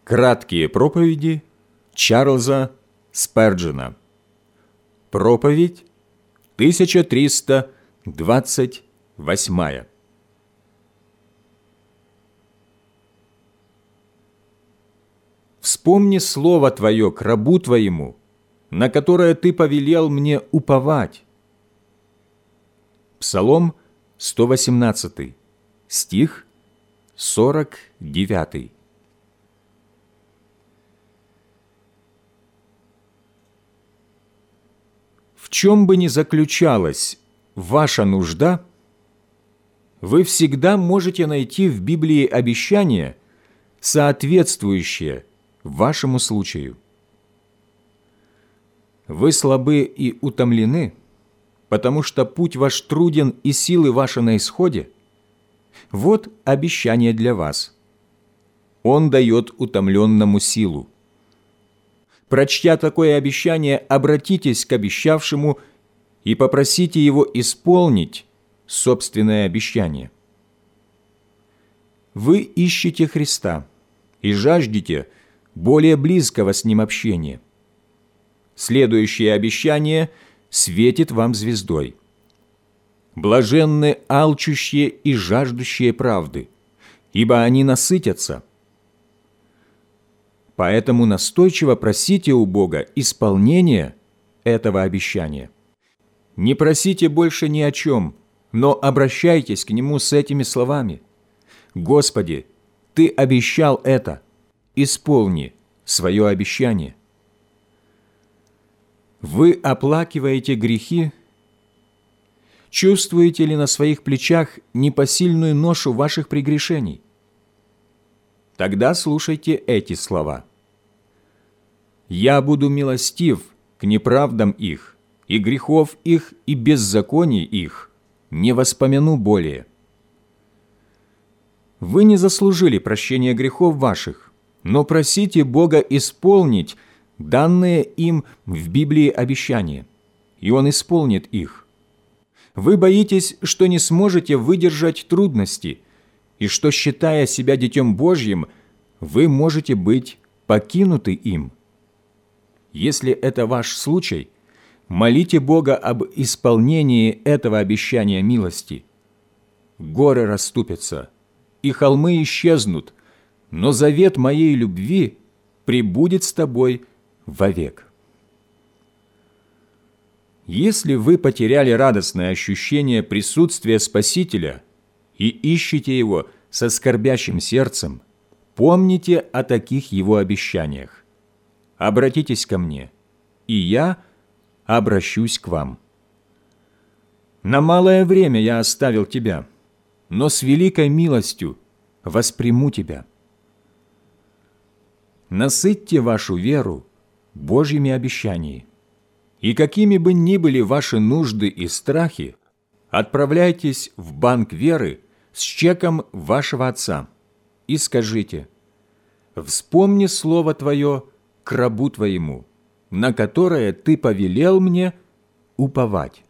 Краткие проповеди Чарльза Сперджена. Проповедь 1328. «Вспомни слово Твое к рабу Твоему, на которое Ты повелел мне уповать». Псалом 118, стих 49. В чем бы ни заключалась ваша нужда, вы всегда можете найти в Библии обещание, соответствующее вашему случаю. Вы слабы и утомлены, потому что путь ваш труден и силы ваши на исходе. Вот обещание для вас. Он дает утомленному силу. Прочтя такое обещание, обратитесь к обещавшему и попросите его исполнить собственное обещание. Вы ищете Христа и жаждете более близкого с Ним общения. Следующее обещание светит вам звездой. Блаженны алчущие и жаждущие правды, ибо они насытятся. Поэтому настойчиво просите у Бога исполнения этого обещания. Не просите больше ни о чем, но обращайтесь к Нему с этими словами: «Господи, Ты обещал это, исполни свое обещание». Вы оплакиваете грехи? Чувствуете ли на своих плечах непосильную ношу ваших прегрешений? Тогда слушайте эти слова. «Я буду милостив к неправдам их, и грехов их, и беззаконий их не воспомяну более». Вы не заслужили прощения грехов ваших, но просите Бога исполнить данные им в Библии обещания, и Он исполнит их. Вы боитесь, что не сможете выдержать трудности, и что, считая себя Детем Божьим, вы можете быть покинуты им. Если это ваш случай, молите Бога об исполнении этого обещания милости. Горы расступятся, и холмы исчезнут, но завет моей любви пребудет с тобой вовек. Если вы потеряли радостное ощущение присутствия Спасителя и ищете Его со скорбящим сердцем, помните о таких Его обещаниях. Обратитесь ко мне, и я обращусь к вам. На малое время я оставил тебя, но с великой милостью восприму тебя. Насытьте вашу веру Божьими обещаниями, и какими бы ни были ваши нужды и страхи, отправляйтесь в банк веры с чеком вашего Отца и скажите: «Вспомни слово Твое к рабу Твоему, на которое Ты повелел мне уповать».